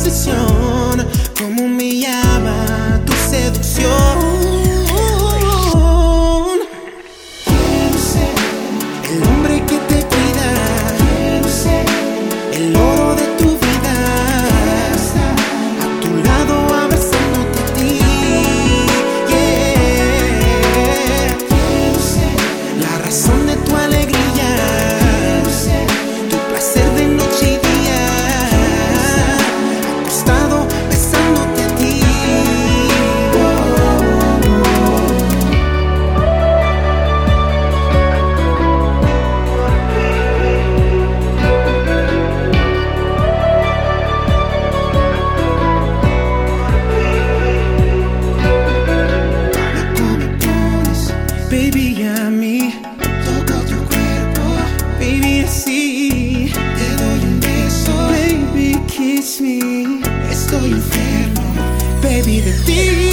intuición, cómo me llama tu seducción. Quiero ser el hombre que te cuida, quiero ser el oro de tu vida, quiero estar a tu lado abrazándote a ti. Yeah. Quiero ser la razón de tu alegría, quiero ser tu placer de noche y día, acostado besándote a ti. Baby, a mí toco tu cuerpo, baby, así te doy un beso, baby, kiss me, estoy enfermo, baby, de ti.